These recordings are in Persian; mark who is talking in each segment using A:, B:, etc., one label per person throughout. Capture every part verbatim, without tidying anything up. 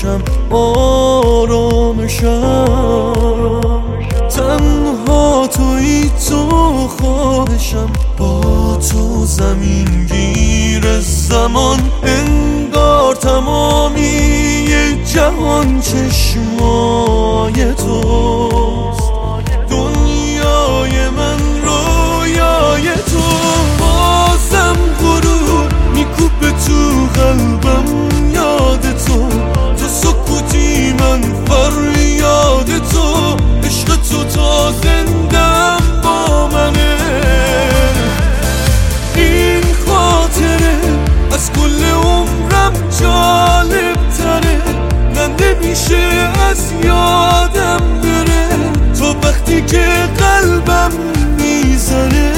A: باشم آرامشم، تنها تویی تو خواهشم، با تو زمین گیر زمان انگار تمامی جهان چشمای توست، دنیای من رویای تو. بازم غرور میکوبه تو قلبم یاد تو، تو سکوتی من فریاد تو، عشق تو تا زندم با منه. این خاطره از کل عمرم جالب تره، نه نمیشه از یادم بره تو وقتی که قلبم میزنه.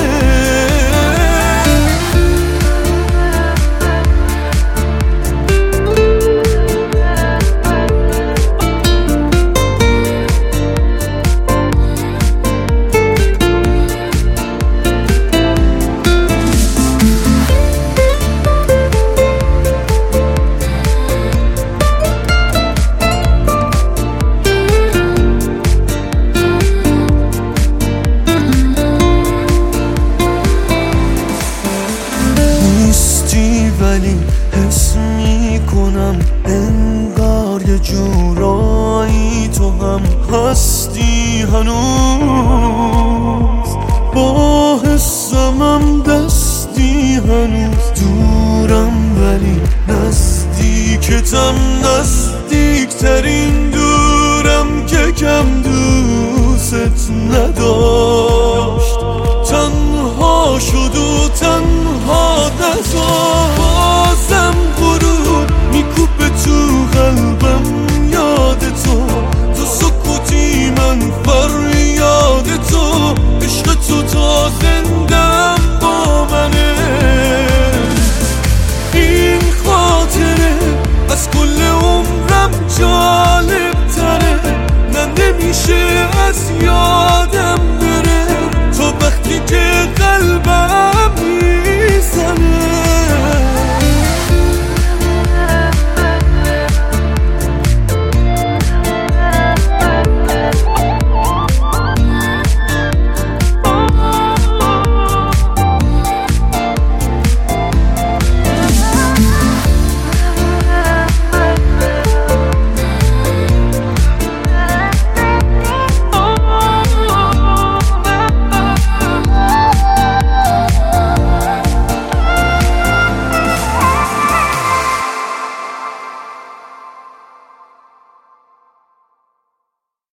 A: ولی حس میکنم انگار یه جورایی تو هم هستی هنوز، با حسمم دستی هنوز، دورم ولی نزدیکتم، نزدیکترین دورم که کم دوست نداشت، تنها شد و تنها نزار. بازم غرور میکوبه تو قلبم یاد تو، تو سکوتی من فریاد تو، عشق تو تا زندم با منه. این خاطره از کل عمرم جالب تره، نه نمیشه از یاد